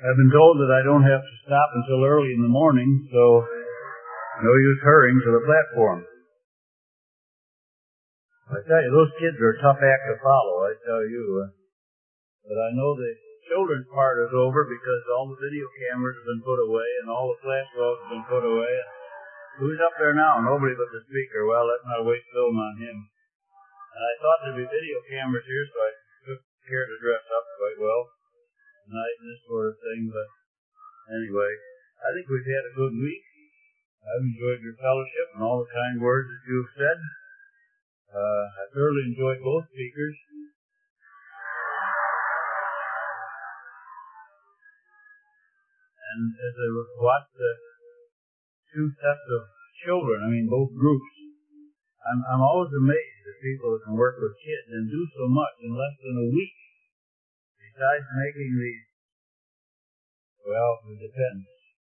I've been told that I don't have to stop until early in the morning, so no use hurrying to the platform. I tell you, those kids are a tough act to follow, I tell you. But I know the children's part is over because all the video cameras have been put away and all the flash bulbs have been put away. Who's up there now? Nobody but the speaker. Well, let's not waste film on him. And I thought there'd be video cameras here, so I took care to dress up quite well tonight and this sort of thing. But anyway, I think we've had a good week. I've enjoyed your fellowship and all the kind words that you've said. I thoroughly enjoyed both speakers. And as I watched the two sets of children, both groups, I'm always amazed at people that can work with kids and do so much in less than a week. Besides making these, well, it depends.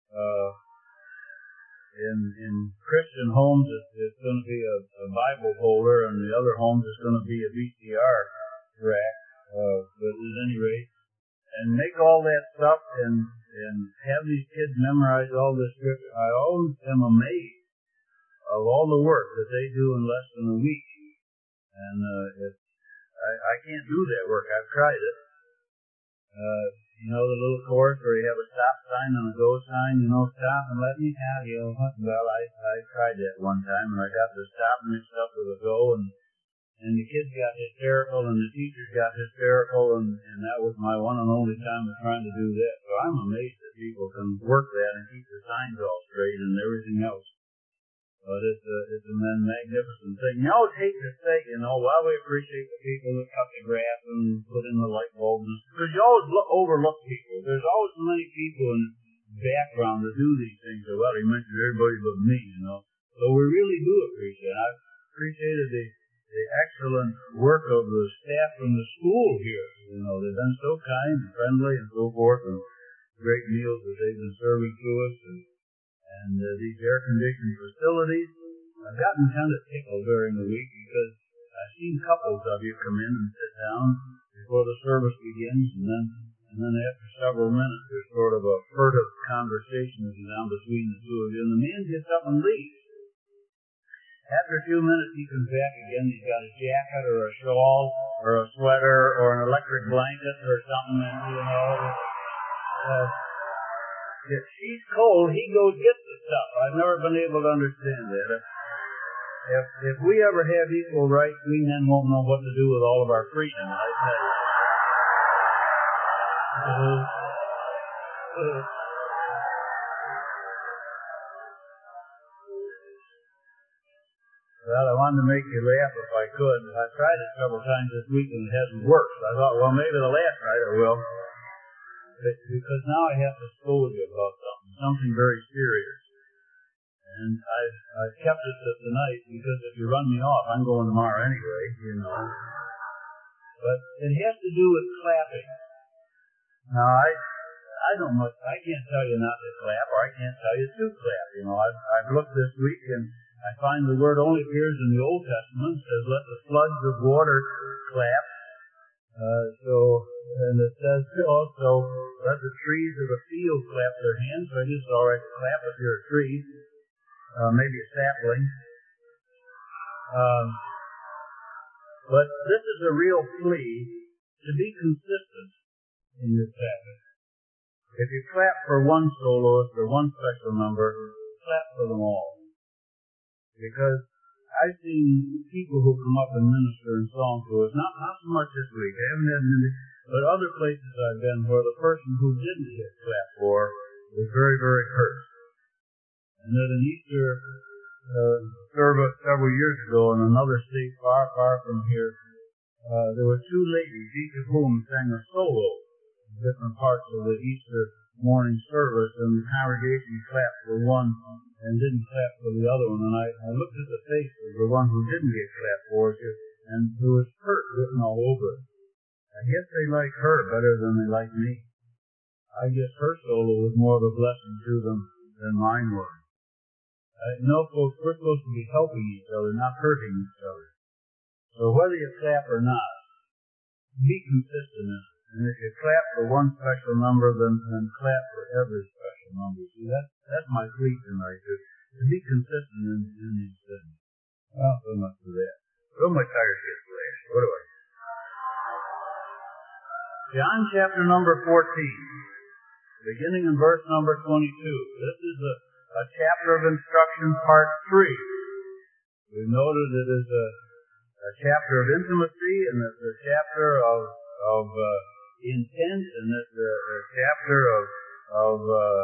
In Christian homes, it's going to be a Bible holder, and the other homes it's going to be a VCR rack. But at any rate, and make all that stuff and have these kids memorize all this scripture. I always am amazed of all the work that they do in less than a week. And I can't do that work. I've tried it. The little chorus where you have a stop sign and a go sign, stop and let me have you. Well, I tried that one time, and I got the stop mixed up with a go, and the kids got hysterical, and the teachers got hysterical, and that was my one and only time of trying to do that. So I'm amazed that people can work that and keep the signs all straight and everything else. But it's a magnificent thing. I always hate to say, well, we appreciate the people that cut the grass and put in the light bulbs, because you always overlook people. There's always so many people in the background that do these things. So, well, he mentioned everybody but me, So we really do appreciate it. I've appreciated the excellent work of the staff from the school here. They've been so kind and friendly and so forth, and great meals that they've been serving to us, and these air-conditioned facilities. I've gotten kind of tickled during the week because I've seen couples of you come in and sit down before the service begins, and then after several minutes there's sort of a furtive conversation that goes on between the two of you, and the man gets up and leaves. After a few minutes he comes back again. He's got a jacket or a shawl or a sweater or an electric blanket or something, if she's cold, he goes get the stuff. I've never been able to understand that. If we ever have equal rights, we men won't know what to do with all of our freedom, I tell you. Well, I wanted to make you laugh if I could. I tried it several times this week and it hasn't worked. I thought, well, maybe the last night it will. Because now I have to scold you about something very serious. And I've kept it to tonight because if you run me off, I'm going tomorrow anyway, But it has to do with clapping. Now, I can't tell you not to clap, or I can't tell you to clap. I've looked this week and I find the word only appears in the Old Testament. It says, let the floods of water clap. And it says also, let the trees of the field clap their hands. So I just all right to clap if you're a tree, maybe a sapling. But this is a real plea to be consistent in your clapping. If you clap for one soloist or one special number, clap for them all. Because I've seen people who come up and minister in song to us, not so much this week, I haven't had many, but other places I've been where the person who didn't get clapped for was very, very hurt. And at an Easter service several years ago in another state far, far from here, there were two ladies, each of whom sang a solo in different parts of the Easter morning service, and the congregation clapped for one and didn't clap for the other one. And I looked at the face of the one who didn't get clapped for, and there was hurt written all over it. I guess they like her better than they like me. I guess her solo was more of a blessing to them than mine was. Folks, we're supposed to be helping each other, not hurting each other. So whether you clap or not, be consistent And if you clap for one special number, then clap for every special number. See, that's my plea tonight, to be consistent in these things. Well, so much for that. So my tires get flashed. What do I do? John chapter number 14, beginning in verse number 22. This is a chapter of instruction, part 3. We've noted it is a chapter of intimacy, and it's a chapter of intent, and it's a chapter of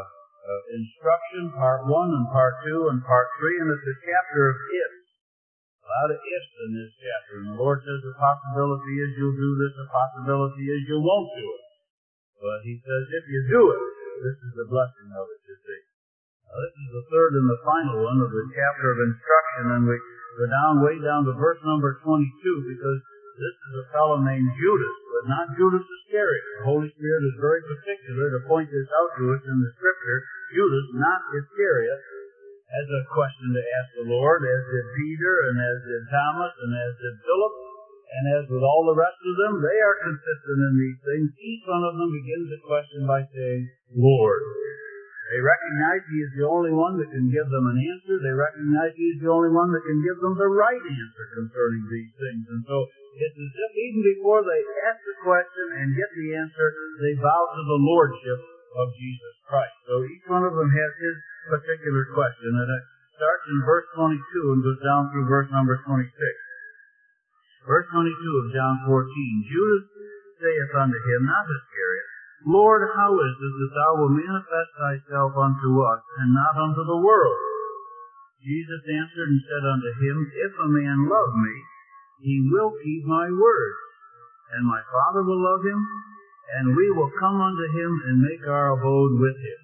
instruction, part 1 and part 2 and part 3, and it's a chapter of ifs. A lot of ifs in this chapter. And the Lord says the possibility is you'll do this, the possibility is you won't do it. But He says if you do it, this is the blessing of it, you see. Now, this is the third and the final one of the chapter of instruction, and we go way down to verse number 22, because this is a fellow named Judas, but not Judas Iscariot. The Holy Spirit is very particular to point this out to us in the Scripture. Judas, not Iscariot, has a question to ask the Lord, as did Peter, and as did Thomas, and as did Philip, and as with all the rest of them, they are consistent in these things. Each one of them begins the question by saying, Lord. They recognize He is the only one that can give them an answer. They recognize He is the only one that can give them the right answer concerning these things. And so it's as if even before they ask the question and get the answer, they bow to the Lordship of Jesus Christ. So each one of them has his particular question. And it starts in verse 22 and goes down through verse number 26. Verse 22 of John 14. Judas saith unto Him, not Iscariot, Lord, how is it that Thou wilt manifest Thyself unto us, and not unto the world? Jesus answered and said unto him, If a man love me, he will keep my words, and my Father will love him, and we will come unto him and make our abode with him.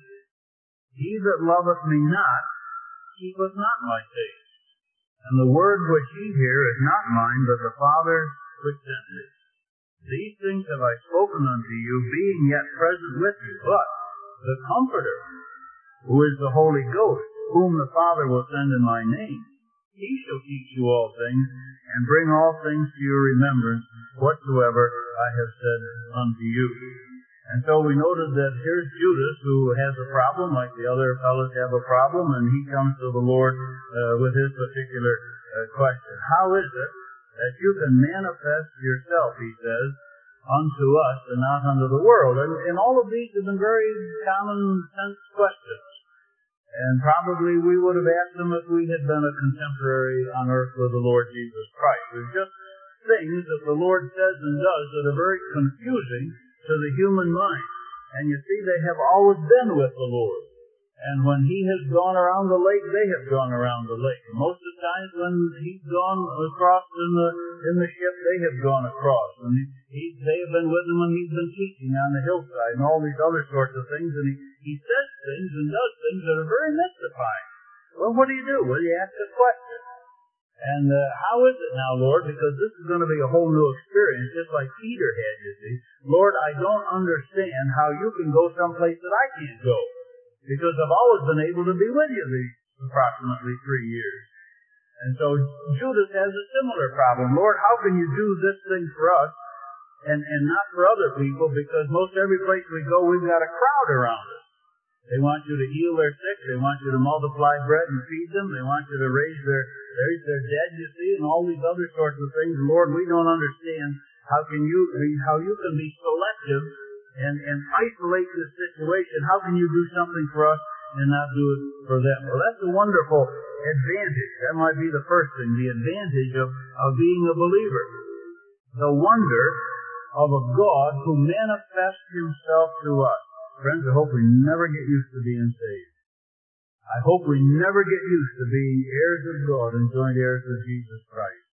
He that loveth me not, keepeth not my sayings. And the word which ye hear is not mine, but the Father's which sent me. These things have I spoken unto you, being yet present with you. But the Comforter, who is the Holy Ghost, whom the Father will send in my name, He shall teach you all things, and bring all things to your remembrance, whatsoever I have said unto you. And so we noted that here's Judas, who has a problem, like the other fellows have a problem, and he comes to the Lord with his particular question. How is it that you can manifest yourself, he says, unto us and not unto the world? And all of these have been very common sense questions. And probably we would have asked them if we had been a contemporary on earth with the Lord Jesus Christ. There's just things that the Lord says and does that are very confusing to the human mind. And you see, they have always been with the Lord. And when He has gone around the lake, they have gone around the lake. Most of the times when He's gone across in the ship, they have gone across. And they have been with Him when He's been teaching on the hillside and all these other sorts of things. And He says things and does things that are very mystifying. Well, what do you do? Well, you ask a question. And how is it now, Lord? Because this is going to be a whole new experience, just like Peter had, you see. Lord, I don't understand how you can go someplace that I can't go. Because I've always been able to be with you these approximately 3 years. And so Judas has a similar problem. Lord, how can you do this thing for us and not for other people? Because most every place we go, we've got a crowd around us. They want you to heal their sick. They want you to multiply bread and feed them. They want you to raise their dead, you see, and all these other sorts of things. Lord, we don't understand how you can be selective and isolate this situation. How can you do something for us and not do it for them? Well, that's a wonderful advantage. That might be the first thing, the advantage of being a believer. The wonder of a God who manifests Himself to us. Friends, I hope we never get used to being saved. I hope we never get used to being heirs of God and joint heirs with Jesus Christ.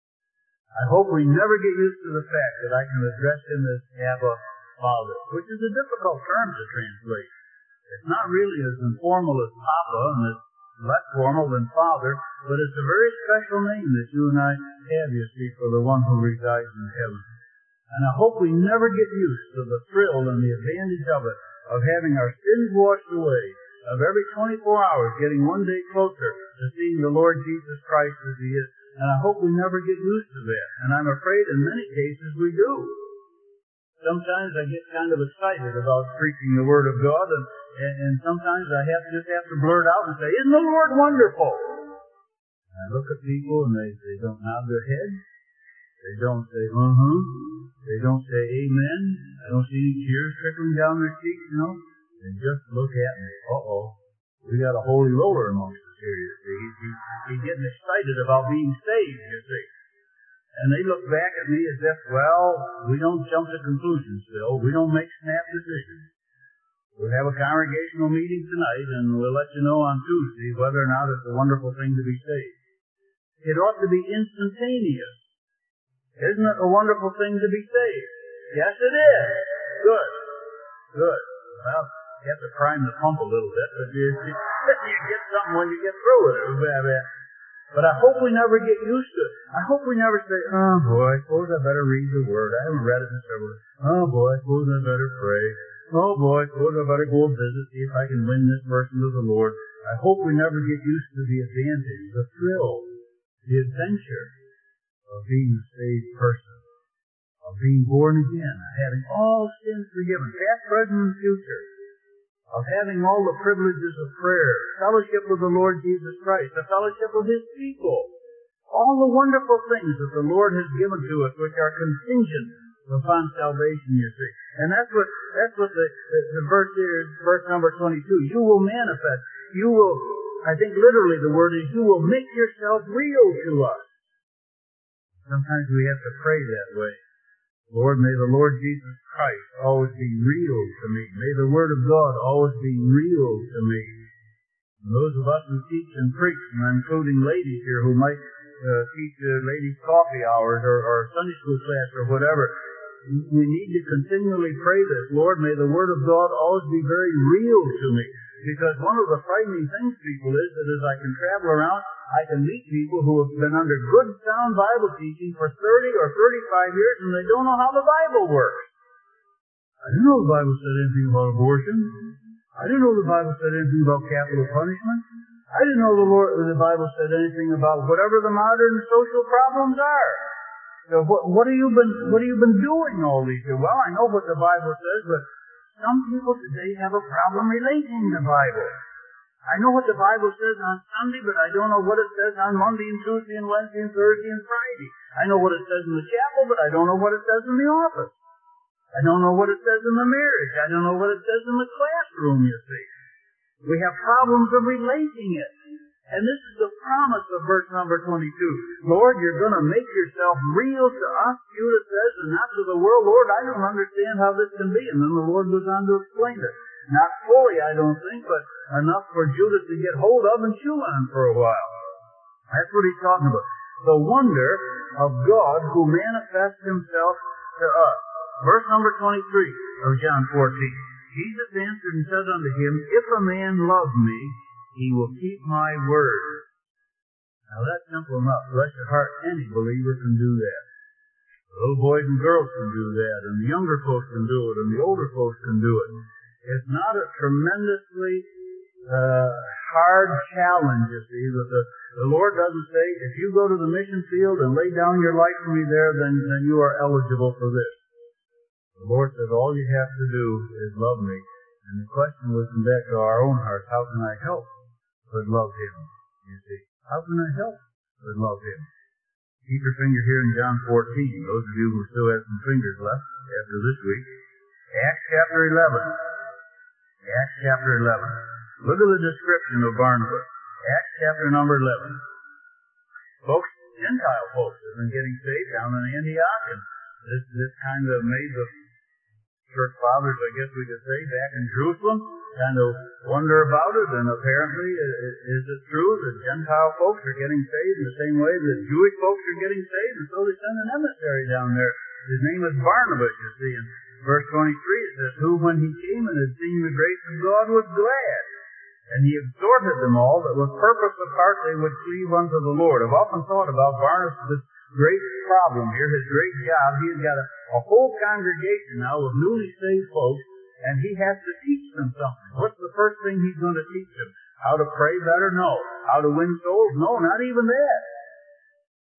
I hope we never get used to the fact that I can address Him as Abba, Father, which is a difficult term to translate. It's not really as informal as Papa, and it's less formal than Father, but it's a very special name that you and I have, you see, for the one who resides in heaven. And I hope we never get used to the thrill and the advantage of it, of having our sins washed away, of every 24 hours getting one day closer to seeing the Lord Jesus Christ as He is. And I hope we never get used to that. And I'm afraid in many cases we do. Sometimes I get kind of excited about preaching the Word of God, and sometimes I just have to blurt out and say, "Isn't the Lord wonderful?" And I look at people and they don't nod their head. They don't say, They don't say amen. I don't see any tears trickling down their cheeks, They just look at me. We got a holy roller amongst us here, you see. He's getting excited about being saved, you see. And they look back at me as if, we don't jump to conclusions, Phil. We don't make snap decisions. We'll have a congregational meeting tonight, and we'll let you know on Tuesday whether or not it's a wonderful thing to be saved. It ought to be instantaneous. Isn't it a wonderful thing to be saved? Yes, it is. Good. Well, you have to prime the pump a little bit, but you get something when you get through with it. But I hope we never get used to it. I hope we never say, "Oh boy, I suppose I better read the Word. I haven't read it in several years. Oh boy, I suppose I better pray. Oh boy, I suppose I better go and visit, see if I can win this person to the Lord." I hope we never get used to the advantage, the thrill, the adventure of being a saved person, of being born again, of having all sins forgiven, past, present, and future, of having all the privileges of prayer, fellowship with the Lord Jesus Christ, the fellowship of His people, all the wonderful things that the Lord has given to us, which are contingent upon salvation, you see. And that's what the verse here is, verse number 22. You will manifest. You will, I think literally the word is, you will make yourself real to us. Sometimes we have to pray that way. Lord, may the Lord Jesus Christ always be real to me. May the Word of God always be real to me. And those of us who teach and preach, and I'm including ladies here who might teach ladies' coffee hours or Sunday school class or whatever, we need to continually pray this. Lord, may the Word of God always be very real to me. Because one of the frightening things, people, is that as I can travel around, I can meet people who have been under good, sound Bible teaching for 30 or 35 years, and they don't know how the Bible works. I didn't know the Bible said anything about abortion. I didn't know the Bible said anything about capital punishment. I didn't know the Bible said anything about whatever the modern social problems are. So what have you been doing all these years? Well, I know what the Bible says, but some people today have a problem relating the Bible. I know what the Bible says on Sunday, but I don't know what it says on Monday and Tuesday and Wednesday and Thursday and Friday. I know what it says in the chapel, but I don't know what it says in the office. I don't know what it says in the marriage. I don't know what it says in the classroom, you see. We have problems of relating it. And this is the promise of verse number 22. Lord, you're going to make yourself real to us, Judah says, and not to the world. Lord, I don't understand how this can be. And then the Lord goes on to explain it. Not fully, I don't think, but enough for Judah to get hold of and chew on for a while. That's what he's talking about. The wonder of God who manifests himself to us. Verse number 23 of John 14. Jesus answered and said unto him, If a man love me, he will keep my word. Now that's simple enough. Bless your heart, any believer can do that. Little boys and girls can do that, and the younger folks can do it, and the older folks can do it. It's not a tremendously hard challenge, you see, that the Lord doesn't say, if you go to the mission field and lay down your life for me there, then you are eligible for this. The Lord says all you have to do is love me. And the question will come back to our own hearts, how can I help but love him? You see, how can I help but love him? Keep your finger here in John 14, those of you who still have some fingers left after this week. Acts chapter 11. Acts chapter 11. Look at the description of Barnabas. Acts chapter number 11. Folks, Gentile folks have been getting saved down in Antioch, and this kind of made the church fathers, I guess we could say, back in Jerusalem, kind of wonder about it, and apparently, is it true that Gentile folks are getting saved in the same way that Jewish folks are getting saved? And so they send an emissary down there. His name is Barnabas, you see, and verse 23, it says, Who, when he came and had seen the grace of God, was glad. And he exhorted them all that with purpose apart they would cleave unto the Lord. I've often thought about Barnabas' great problem here, his great job. He's got a whole congregation now of newly saved folks, and he has to teach them something. What's the first thing he's going to teach them? How to pray better? No. How to win souls? No, not even that.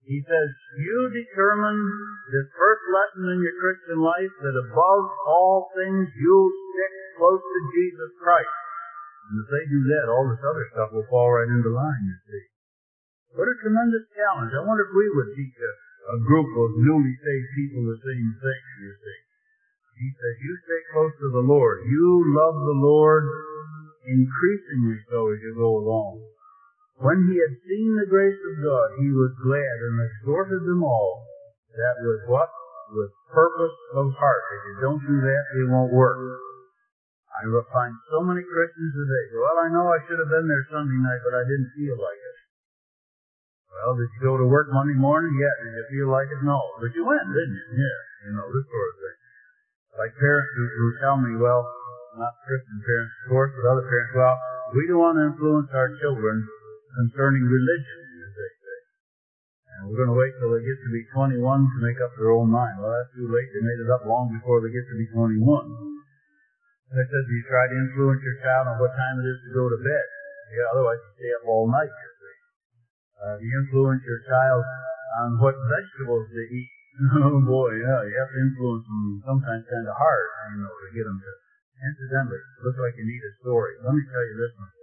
He says, you determine this first lesson in your Christian life that above all things you'll stick close to Jesus Christ. And if they do that, all this other stuff will fall right into line, you see. What a tremendous challenge. I wonder if we would teach a group of newly saved people the same thing, you see. He says, you stay close to the Lord. You love the Lord increasingly so as you go along. When he had seen the grace of God, he was glad and exhorted them all. That was what? With purpose of heart. If you don't do that, it won't work. I find so many Christians today, well, I know I should have been there Sunday night, but I didn't feel like it. Well, did you go to work Monday morning? Yeah. Did you feel like it? No. But you went, didn't you? Yeah. You know, this sort of thing. Like parents who tell me, well, not Christian parents, of course, but other parents, well, we don't want to influence our children concerning religion, as they say. And we're going to wait till they get to be 21 to make up their own mind. Well, that's too late. They made it up long before they get to be 21. And I said, do you try to influence your child on what time it is to go to bed? Yeah, otherwise you stay up all night, you see. Do you influence your child on what vegetables they eat? Oh boy, yeah, you have to influence them sometimes kind of hard, you know, to get them to. Incidentally, it looks like you need a story. Let me tell you this one.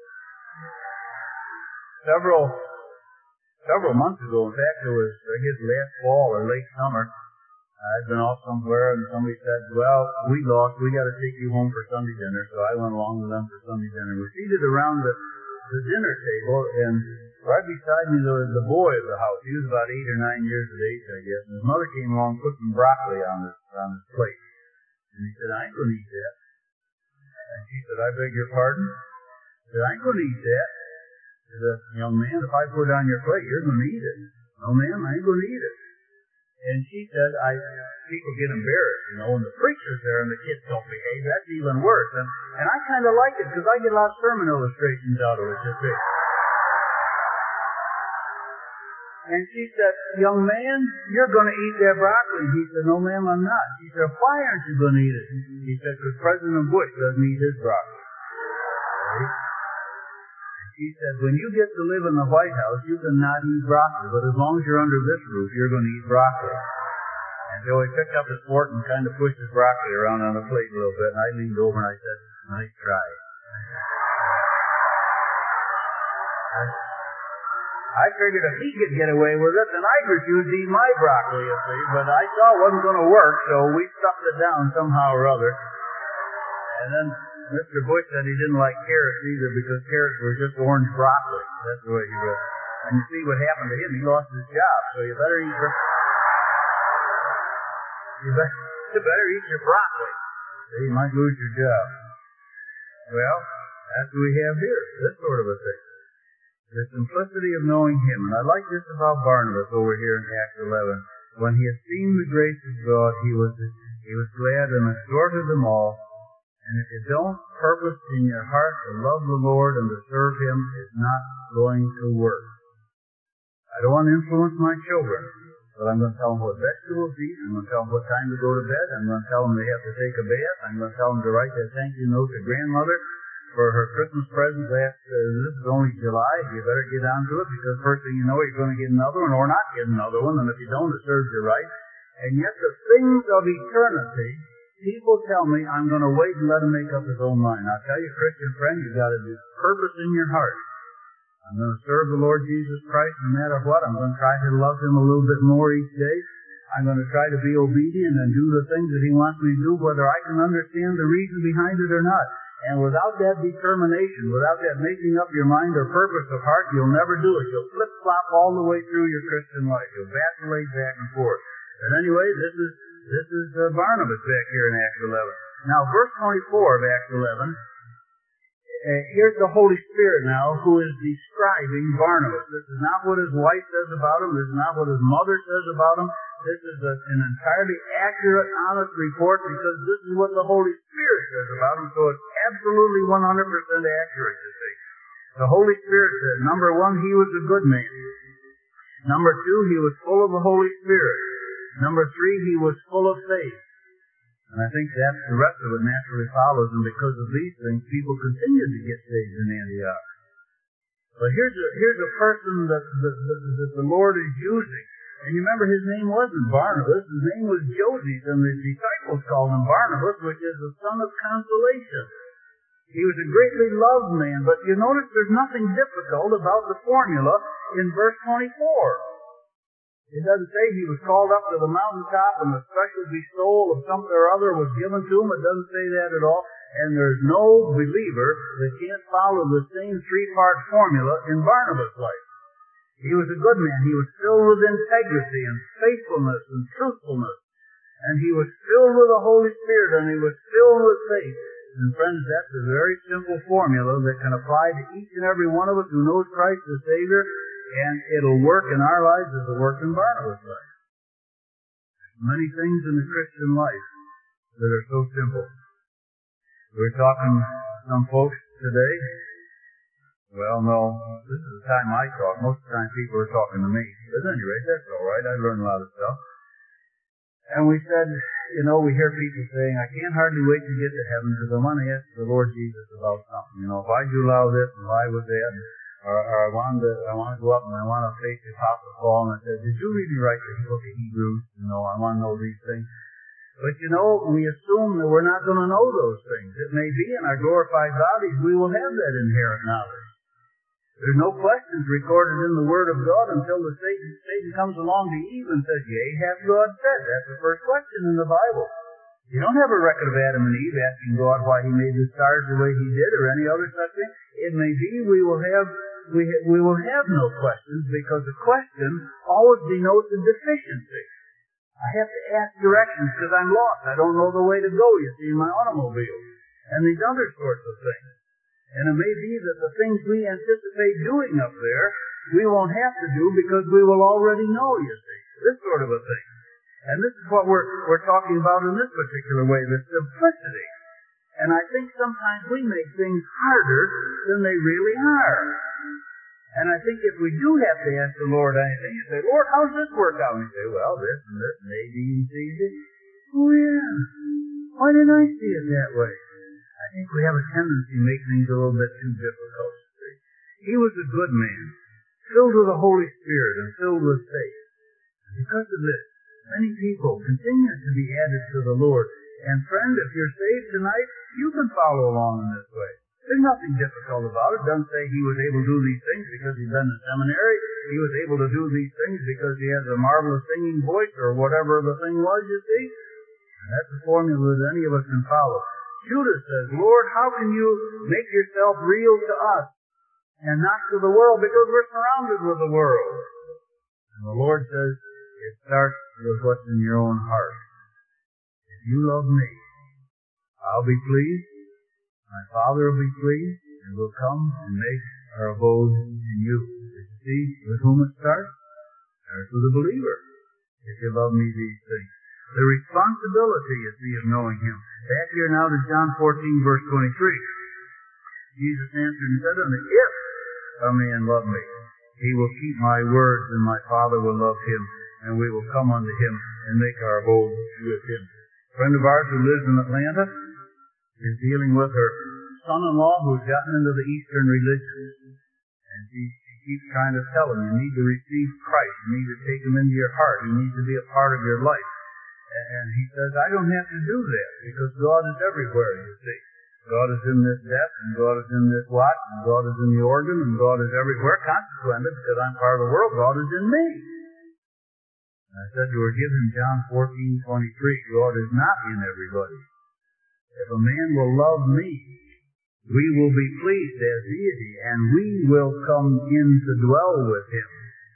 Several months ago, in fact, it was, I guess, last fall or late summer, I'd been off somewhere and somebody said, well, we lost, we got to take you home for Sunday dinner. So I went along with them for Sunday dinner. We're seated around the dinner table, and right beside me there was the boy of the house. He was about 8 or 9 years of age, I guess. And his mother came along and put some broccoli on his plate. And he said, I ain't going to eat that. And she said, I beg your pardon? He said, I ain't going to eat that. He said, young man, if I put it on your plate, you're going to eat it. No, ma'am, I ain't going to eat it. And she said, people get embarrassed, you know, when the preacher's there and the kids don't behave. That's even worse. And I kind of like it because I get a lot of sermon illustrations out of it, you see. And she said, young man, you're going to eat that broccoli. He said, no, ma'am, I'm not. She said, why aren't you going to eat it? He said, because President Bush doesn't eat his broccoli. Right? He said, when you get to live in the White House, you can not eat broccoli, but as long as you're under this roof, you're going to eat broccoli. And so he picked up his fork and kind of pushed his broccoli around on the plate a little bit, and I leaned over and I said, nice try. I figured if he could get away with it, then I'd refuse to eat my broccoli, you see, but I saw it wasn't going to work, so we stuffed it down somehow or other. And then Mr. Bush said he didn't like carrots either because carrots were just orange broccoli. That's the way he wrote it. And you see what happened to him. He lost his job. So you better eat your broccoli. You might lose your job. Well, that's what we have here. This sort of a thing. The simplicity of knowing him. And I like this about Barnabas over here in Acts 11. When he had seen the grace of God, he was glad and exhorted them all. And if you don't purpose in your heart to love the Lord and to serve him, it's not going to work. I don't want to influence my children, but I'm going to tell them what vegetables to eat. I'm going to tell them what time to go to bed. I'm going to tell them they have to take a bath. I'm going to tell them to write that thank you note to grandmother for her Christmas present this is only July. You better get on to it because first thing you know, you're going to get another one or not get another one. And if you don't, it serves you right. And yet the things of eternity, people tell me, I'm going to wait and let him make up his own mind. I'll tell you, Christian friend, you've got to do purpose in your heart. I'm going to serve the Lord Jesus Christ no matter what. I'm going to try to love him a little bit more each day. I'm going to try to be obedient and do the things that he wants me to do, whether I can understand the reason behind it or not. And without that determination, without that making up your mind or purpose of heart, you'll never do it. You'll flip-flop all the way through your Christian life. You'll vacillate back and forth. But anyway, this is Barnabas back here in Acts 11. Now, verse 24 of Acts 11, here's the Holy Spirit now who is describing Barnabas. This is not what his wife says about him. This is not what his mother says about him. This is an entirely accurate, honest report because this is what the Holy Spirit says about him. So it's absolutely 100% accurate, you see. The Holy Spirit said, number one, he was a good man. Number two, he was full of the Holy Spirit. Number three, he was full of faith. And I think that's the rest of it naturally follows. And because of these things, people continue to get saved in Antioch. But here's a person that the Lord is using. And you remember his name wasn't Barnabas, his name was Joses, and the disciples called him Barnabas, which is the son of consolation. He was a greatly loved man, but you notice there's nothing difficult about the formula in verse 24. It doesn't say he was called up to the mountaintop and a special bestowal of something or other was given to him. It doesn't say that at all. And there's no believer that can't follow the same three-part formula in Barnabas' life. He was a good man. He was filled with integrity and faithfulness and truthfulness. And he was filled with the Holy Spirit, and he was filled with faith. And friends, that's a very simple formula that can apply to each and every one of us who knows Christ as Savior, and it'll work in our lives as it worked in Barnabas' life. Many things in the Christian life that are so simple. We're talking to some folks today. Well, no, this is the time I talk. Most of the time people are talking to me. But at any rate, that's all right. I learn a lot of stuff. And we said, we hear people saying, I can't hardly wait to get to heaven because I want to ask the Lord Jesus about something. If I do allow this and why was that? Or I want to go up and I want to face the Apostle Paul, and I said, did you really write the book of Hebrews? I want to know these things. But we assume that we're not going to know those things. It may be in our glorified bodies we will have that inherent knowledge. There's no questions recorded in the Word of God until Satan comes along to Eve and says, yea, hath God said. That's the first question in the Bible. You don't have a record of Adam and Eve asking God why he made the stars the way he did or any other such thing. It may be we will have no questions because a question always denotes a deficiency. I have to ask directions because I'm lost. I don't know the way to go, you see, in my automobile. And these other sorts of things. And it may be that the things we anticipate doing up there, we won't have to do because we will already know, you see. This sort of a thing. And this is what we're talking about in this particular way, the simplicity. And I think sometimes we make things harder than they really are. And I think if we do have to ask the Lord anything, you say, Lord, how's this work out? And you say, well, this and this and A, B, and C. Oh, yeah. Why didn't I see it that way? I think we have a tendency to make things a little bit too difficult. He was a good man, filled with the Holy Spirit and filled with faith. And because of this, many people continue to be added to the Lord. And friend, if you're saved tonight, you can follow along in this way. There's nothing difficult about it. It doesn't say he was able to do these things because he'd been in seminary. He was able to do these things because he has a marvelous singing voice or whatever the thing was, you see. And that's the formula that any of us can follow. Judas says, Lord, how can you make yourself real to us and not to the world because we're surrounded with the world? And the Lord says, it starts with what's in your own heart. If you love me, I'll be pleased. My Father will be pleased, and will come and make our abode in you. You see, with whom it starts? It starts with the believer. If you love me, these things. The responsibility, you see, of knowing him. Back here now to John 14, verse 23. Jesus answered and said unto him, if a man love me, he will keep my words, and my Father will love him, and we will come unto him and make our abode with him. A friend of ours who lives in Atlanta is dealing with her son-in-law who's gotten into the Eastern religion. And she keeps trying to tell him, you need to receive Christ. You need to take him into your heart. He needs to be a part of your life. And he says, I don't have to do that because God is everywhere, you see. God is in this desk, and God is in this watch, and God is in the organ, and God is everywhere. Consequently, because I'm part of the world, God is in me. And I said to her, give him John 14:23. God is not in everybody. If a man will love me, we will be pleased as deity, and we will come in to dwell with him.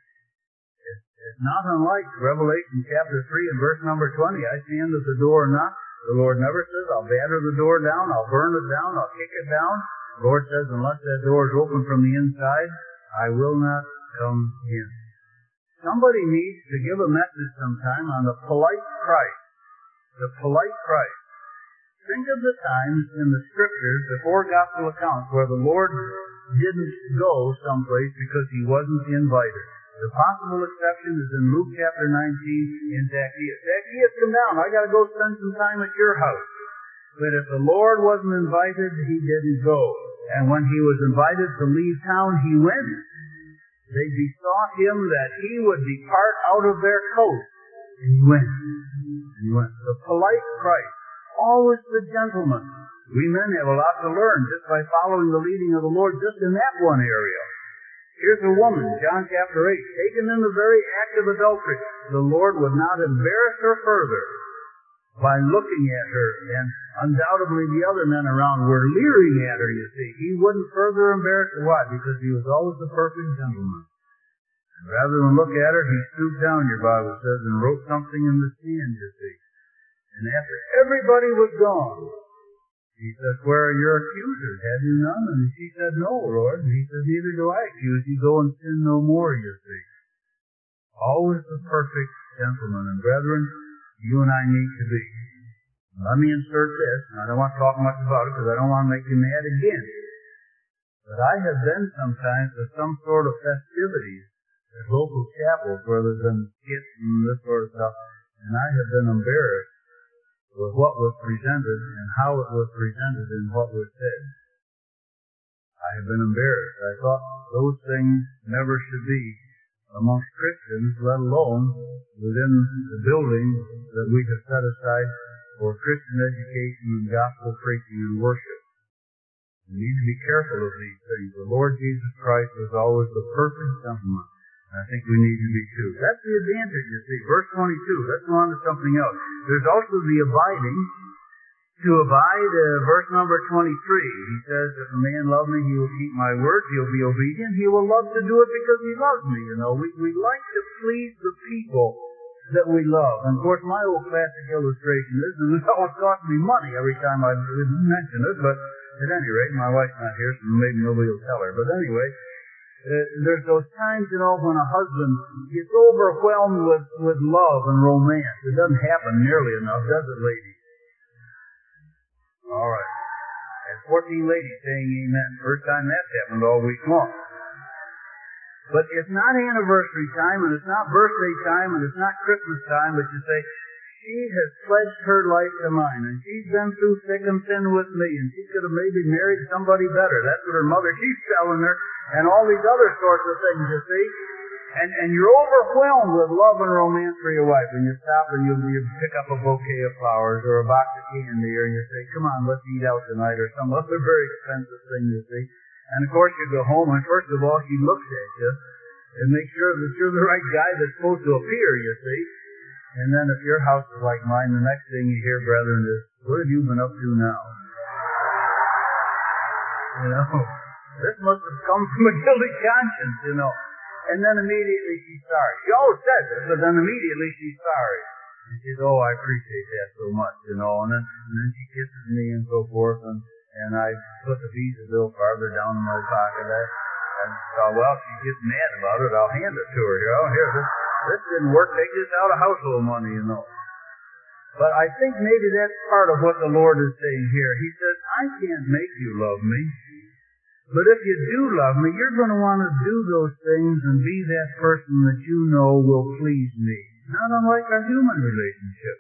It's not unlike Revelation chapter 3 and verse number 20. I stand at the door and knock. The Lord never says, I'll batter the door down, I'll burn it down, I'll kick it down. The Lord says, unless that door is open from the inside, I will not come in. Somebody needs to give a message sometime on the polite Christ. The polite Christ. Think of the times in the Scriptures, the four gospel accounts, where the Lord didn't go someplace because he wasn't invited. The possible exception is in Luke chapter 19 in Zacchaeus. Zacchaeus, come down. I got to go spend some time at your house. But if the Lord wasn't invited, he didn't go. And when he was invited to leave town, he went. They besought him that he would depart out of their coast. And he went. The polite Christ, always the gentleman. We men have a lot to learn just by following the leading of the Lord just in that one area. Here's a woman, John chapter 8, taken in the very act of adultery. The Lord would not embarrass her further by looking at her, and undoubtedly the other men around were leering at her, you see. He wouldn't further embarrass her. Why? Because he was always the perfect gentleman. And rather than look at her, he stooped down, your Bible says, and wrote something in the sand, you see. And after everybody was gone, he says, where are your accusers? Have you none? And she said, no, Lord. And he said, neither do I accuse you. Go and sin no more, you see. Always the perfect gentleman. And brethren, you and I need to be. Let me insert this. I don't want to talk much about it because I don't want to make you mad again. But I have been sometimes to some sort of festivities at local chapels where there's been skits and this sort of stuff. And I have been embarrassed with what was presented and how it was presented and what was said. I have been embarrassed. I thought those things never should be amongst Christians, let alone within the building that we have set aside for Christian education and gospel preaching and worship. We need to be careful of these things. The Lord Jesus Christ was always the perfect gentleman. I think we need to be too. That's the advantage, you see. Verse 22, let's go on to something else. There's also the abiding. To abide, verse number 23, he says, if a man love me, he will keep my word, he'll be obedient, he will love to do it because he loves me, you know. We like to please the people that we love. And of course, my old classic illustration is, and it always costs me money every time I mention it, but at any rate, my wife's not here, so maybe nobody will tell her. But anyway, there's those times, you know, when a husband gets overwhelmed with love and romance. It doesn't happen nearly enough, does it, ladies? All right. And 14 ladies saying amen. First time that's happened all week long. But it's not anniversary time, and it's not birthday time, and it's not Christmas time, but you say, she has pledged her life to mine, and she's been through thick and thin with me, and she could have maybe married somebody better. That's what her mother keeps telling her, and all these other sorts of things, you see. And you're overwhelmed with love and romance for your wife, and you stop and you pick up a bouquet of flowers or a box of candy, or you say, come on, let's eat out tonight, or some other very expensive thing, you see. And of course you go home, and first of all, she looks at you and makes sure that you're the right guy that's supposed to appear, you see. And then if your house is like mine, the next thing you hear, brethren, is, what have you been up to now? You know, this must have come from a guilty conscience, you know. And then immediately she's sorry. She always says it, but then immediately she's sorry. And she says, oh, I appreciate that so much, you know. And then she kisses me and so forth, and I put the Visa bill farther down in my pocket. And so, well, if she gets mad about it, I'll hand it to her. You know, here, this didn't work. Take this out of household money, you know. But I think maybe that's part of what the Lord is saying here. He says, I can't make you love me. But if you do love me, you're going to want to do those things and be that person that you know will please me. Not unlike our human relationship.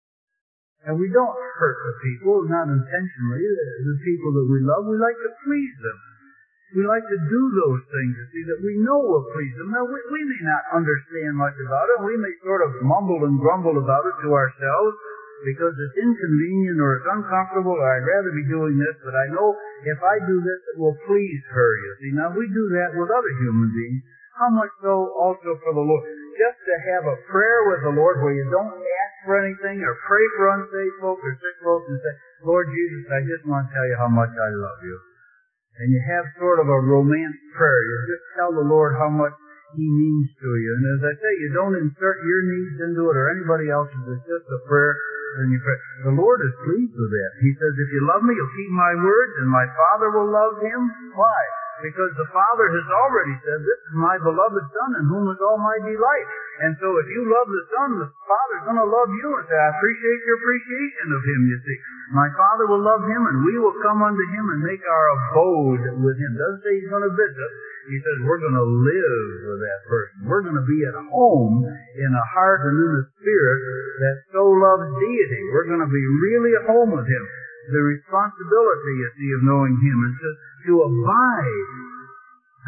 And we don't hurt the people, not intentionally. The people that we love, we like to please them. We like to do those things, you see, that we know will please them. Now, we may not understand much about it. We may sort of mumble and grumble about it to ourselves because it's inconvenient or it's uncomfortable, or I'd rather be doing this, but I know if I do this, it will please her, you see. Now, we do that with other human beings. How much so also for the Lord? Just to have a prayer with the Lord where you don't ask for anything or pray for unsaved folks or sick folks and say, Lord Jesus, I just want to tell you how much I love you. And you have sort of a romance prayer. You just tell the Lord how much He means to you. And as I say, you don't insert your needs into it or anybody else's. It's just a prayer and you pray. The Lord is pleased with that. He says, if you love me, you'll keep my words, and my Father will love him. Why? Because the Father has already said, this is my beloved Son in whom is all my delight. And so if you love the Son, the Father's going to love you and say, I appreciate your appreciation of him, you see. My Father will love him, and we will come unto him and make our abode with him. Doesn't say he's going to visit. He says we're going to live with that person. We're going to be at home in a heart and in a spirit that so loves deity. We're going to be really at home with him. The responsibility, you see, of knowing him is to abide.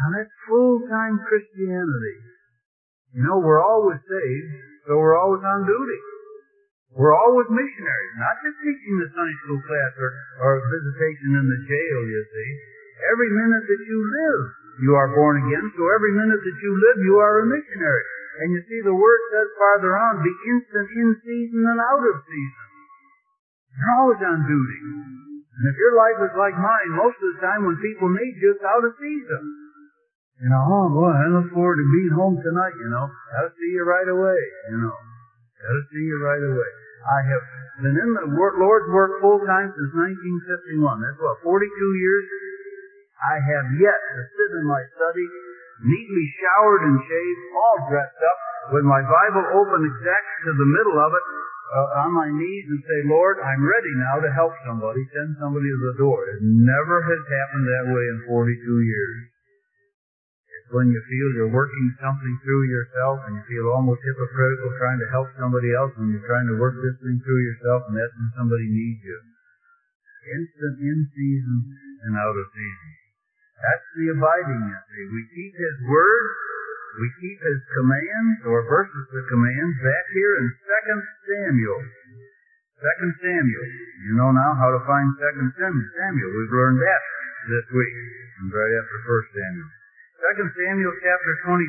Now that's full-time Christianity. You know, we're always saved, so we're always on duty. We're always missionaries, not just teaching the Sunday school class or visitation in the jail, you see. Every minute that you live, you are born again, so every minute that you live, you are a missionary. And you see, the Word says farther on, be instant in season and out of season. You're always on duty. And if your life is like mine, most of the time when people need you, it's out of season. You know, oh boy, I look forward to being home tonight, you know. Gotta see you right away, you know. Gotta see you right away. I have been in the Lord's work full time since 1951. That's what, 42 years? I have yet to sit in my study, neatly showered and shaved, all dressed up, with my Bible open exactly to the middle of it, on my knees and say, Lord, I'm ready now to help somebody, send somebody to the door. It never has happened that way in 42 years. It's when you feel you're working something through yourself and you feel almost hypocritical trying to help somebody else and you're trying to work this thing through yourself, and that's when somebody needs you. Instant in season and out of season. That's the abiding, you see. We keep His Word, we keep His commands, or verses of commands, back here in 2 Samuel. 2 Samuel. You know now how to find 2 Samuel. We've learned that this week, and right after 1 Samuel. 2 Samuel chapter 23.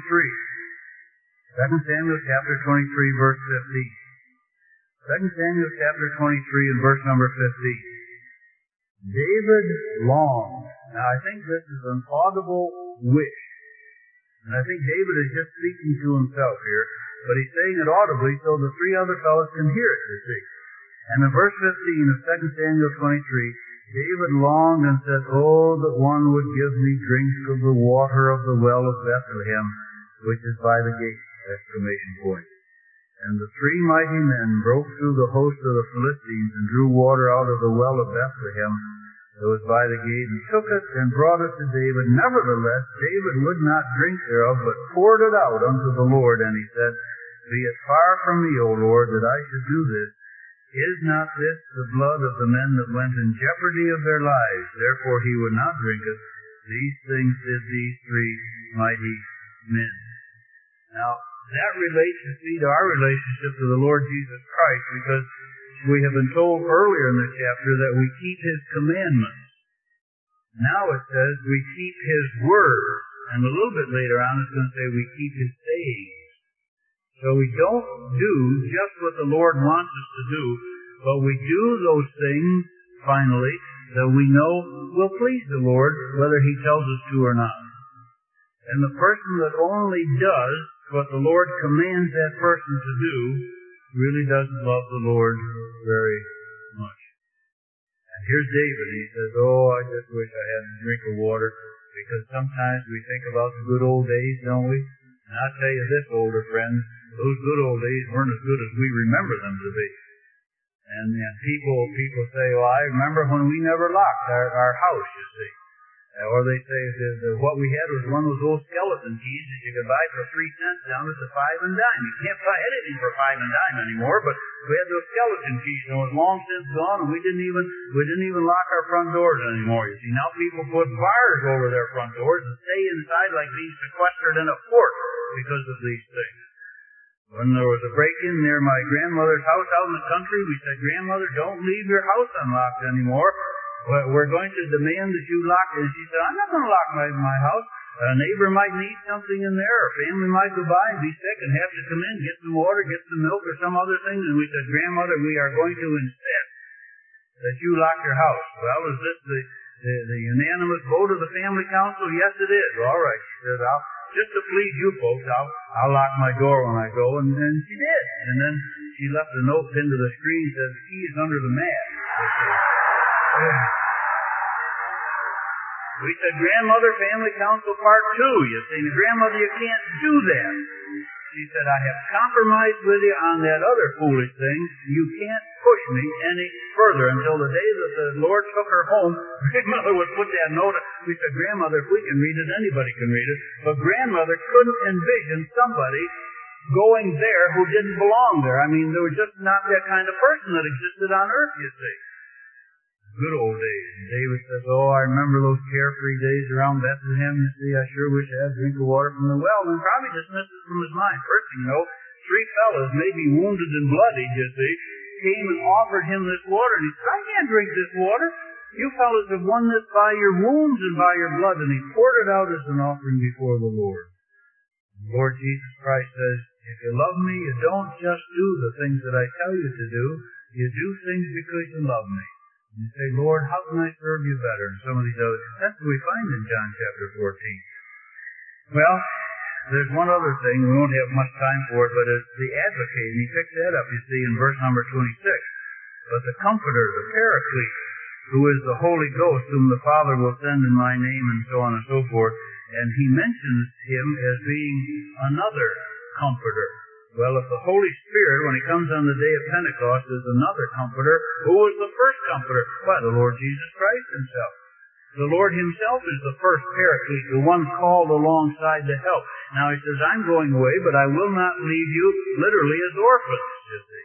2 Samuel chapter 23, verse 15. 2 Samuel chapter 23 and verse number 15. David longed. Now I think this is an audible wish. And I think David is just speaking to himself here, but he's saying it audibly so the three other fellows can hear it, you see. And in verse 15 of 2 Samuel 23, David longed and said, oh, that one would give me drink of the water of the well of Bethlehem, which is by the gate! Exclamation point. And the three mighty men broke through the host of the Philistines and drew water out of the well of Bethlehem that was by the gate, and took it and brought it to David. Nevertheless, David would not drink thereof, but poured it out unto the Lord. And he said, be it far from me, O Lord, that I should do this. Is not this the blood of the men that went in jeopardy of their lives? Therefore he would not drink it. These things did these three mighty men. Now, that relates, you see, to our relationship to the Lord Jesus Christ, because we have been told earlier in the chapter that we keep His commandments. Now it says we keep His word. And a little bit later on it's going to say we keep His sayings. So we don't do just what the Lord wants us to do, but we do those things, finally, that we know will please the Lord, whether He tells us to or not. And the person that only does what the Lord commands that person to do really doesn't love the Lord very much. And here's David, and he says, oh, I just wish I had a drink of water, because sometimes we think about the good old days, don't we? And I'll tell you this, older friends, those good old days weren't as good as we remember them to be. And people say, well, I remember when we never locked our house, you see. Or they say that what we had was one of those old skeleton keys that you could buy for 3 cents down at the 5 and dime. You can't buy anything for 5 and dime anymore, but we had those skeleton keys, and it was long since gone, and we didn't even lock our front doors anymore. You see, now people put bars over their front doors and stay inside like being sequestered in a fort because of these things. When there was a break-in near my grandmother's house out in the country, we said, Grandmother, don't leave your house unlocked anymore. We're going to demand that you lock it. And she said, I'm not going to lock my house. A neighbor might need something in there, or a family might go by and be sick and have to come in, get some water, get some milk, or some other thing. And we said, Grandmother, we are going to insist that you lock your house. Well, is this the unanimous vote of the family council? Yes, it is. All right. She said, just to please you folks, I'll lock my door when I go. And she did. And then she left a note pinned to the screen that says, the key is under the mat. We said, Grandmother, Family Council Part 2. You say, Grandmother, you can't do that. She said, I have compromised with you on that other foolish thing. You can't push me any further until the day that the Lord took her home. Grandmother would put that note. We said, Grandmother, if we can read it, anybody can read it. But Grandmother couldn't envision somebody going there who didn't belong there. I mean, there was just not that kind of person that existed on earth, you see. good old days. And David says, oh, I remember those carefree days around Bethlehem. You see, I sure wish I had a drink of water from the well. And probably dismisses from his mind. First thing you know, 3 fellas, maybe wounded and bloodied, you see, came and offered him this water. And he said, I can't drink this water. You fellas have won this by your wounds and by your blood. And he poured it out as an offering before the Lord. The Lord Jesus Christ says, if you love me, you don't just do the things that I tell you to do. You do things because you love me. And you say, Lord, how can I serve you better? And some of these others. That's what we find in John chapter 14. Well, there's one other thing. We won't have much time for it, but it's the advocate. And he picks that up, you see, in verse number 26. But the Comforter, the Paraclete, who is the Holy Ghost, whom the Father will send in my name, and so on and so forth. And he mentions him as being another Comforter. Well, if the Holy Spirit, when he comes on the day of Pentecost, is another Comforter, who was the first Comforter? Why, the Lord Jesus Christ himself. The Lord himself is the first Paraclete, the one called alongside to help. Now he says, I'm going away, but I will not leave you literally as orphans, you see.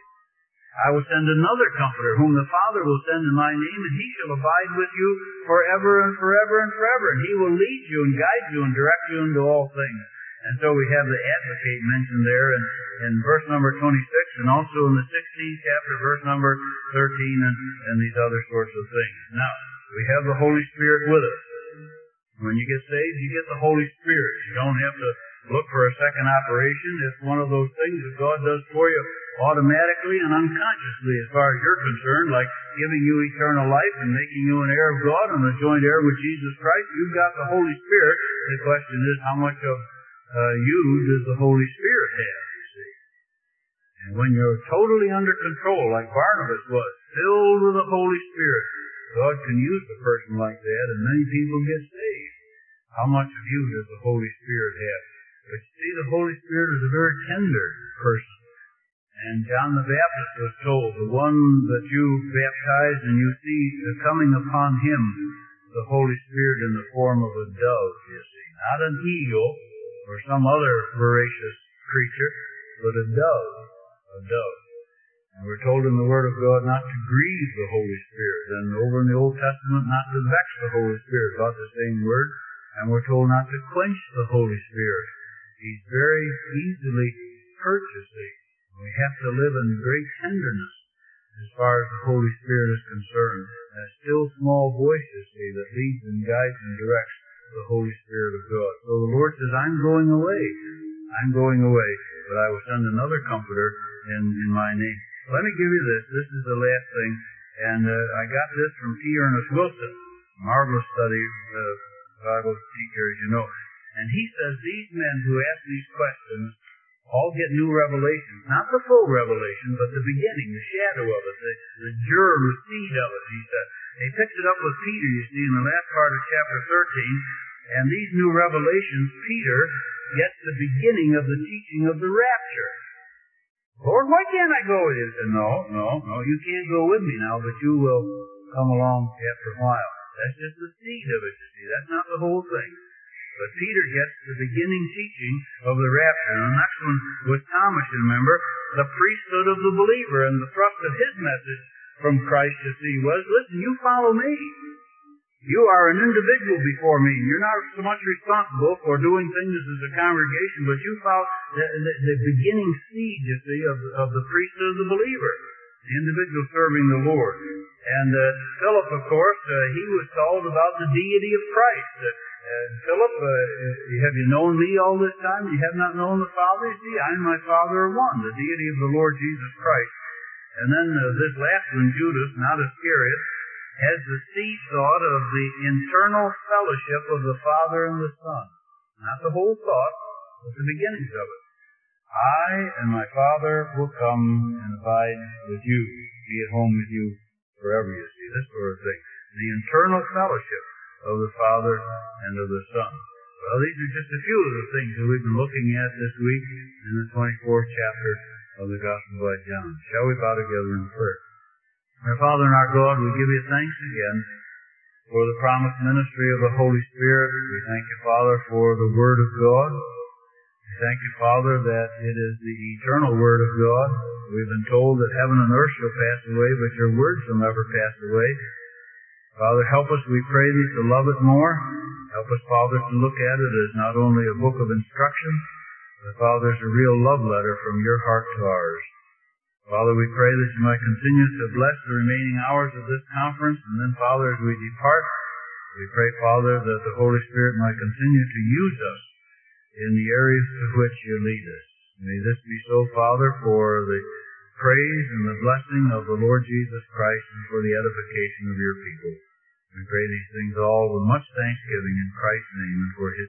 I will send another Comforter, whom the Father will send in my name, and he shall abide with you forever and forever and forever. And he will lead you and guide you and direct you into all things. And so we have the advocate mentioned there in verse number 26, and also in the 16th chapter, verse number 13, and these other sorts of things. Now, we have the Holy Spirit with us. When you get saved, you get the Holy Spirit. You don't have to look for a second operation. It's one of those things that God does for you automatically and unconsciously as far as you're concerned, like giving you eternal life and making you an heir of God and a joint heir with Jesus Christ. You've got the Holy Spirit. The question is, how much of you does the Holy Spirit have, you see? And when you're totally under control, like Barnabas was, filled with the Holy Spirit, God can use a person like that, and many people get saved. How much of you does the Holy Spirit have? But you see, the Holy Spirit is a very tender person. And John the Baptist was told, the one that you baptize and you see coming upon him, the Holy Spirit in the form of a dove, you see. Not an eagle or some other voracious creature, but a dove. A dove. And we're told in the Word of God not to grieve the Holy Spirit. And over in the Old Testament, not to vex the Holy Spirit, about the same word. And we're told not to quench the Holy Spirit. He's very easily purchasing. We have to live in great tenderness as far as the Holy Spirit is concerned. A still small voice, you see, that leads and guides and directs the Holy Spirit of God. So the Lord says, I'm going away. I'm going away, but I will send another Comforter in my name. Let me give you this. This is the last thing. And I got this from T. Ernest Wilson, marvelous study, Bible teacher, as you know. And he says these men who ask these questions all get new revelations. Not the full revelation, but the beginning, the shadow of it, the germ, the seed of it, he said. He picks it up with Peter, you see, in the last part of chapter 13. And these new revelations, Peter gets the beginning of the teaching of the rapture. Lord, why can't I go with you? He said, no, you can't go with me now, but you will come along after a while. That's just the seed of it, you see. That's not the whole thing. But Peter gets the beginning teaching of the rapture. And the next one was Thomas, you remember, the priesthood of the believer. And the thrust of his message from Christ, you see, was, listen, you follow me. You are an individual before me. You're not so much responsible for doing things as a congregation, but you follow the beginning seed, you see, of the priesthood of the believer, the individual serving the Lord. And Philip, of course, he was told about the deity of Christ. Philip, have you known me all this time? You have not known the Father? You see, I and my Father are one, the deity of the Lord Jesus Christ. And then this last one, Judas, not Iscariot, has the seed thought of the internal fellowship of the Father and the Son. Not the whole thought, but the beginnings of it. I and my Father will come and abide with you, be at home with you forever, you see, this sort of thing. The internal fellowship of the Father and of the Son. Well, these are just a few of the things that we've been looking at this week in the 24th chapter of the Gospel by John. Shall we bow together in prayer? Our Father and our God, we give you thanks again for the promised ministry of the Holy Spirit. We thank you, Father, for the Word of God. We thank you, Father, that it is the eternal Word of God. We've been told that heaven and earth shall pass away, but your Word shall never pass away. Father, help us, we pray thee, to love it more. Help us, Father, to look at it as not only a book of instruction, but, Father, as a real love letter from your heart to ours. Father, we pray that you might continue to bless the remaining hours of this conference, and then, Father, as we depart, we pray, Father, that the Holy Spirit might continue to use us in the areas to which you lead us. May this be so, Father, for the praise and the blessing of the Lord Jesus Christ and for the edification of your people. We pray these things all with much thanksgiving in Christ's name and for his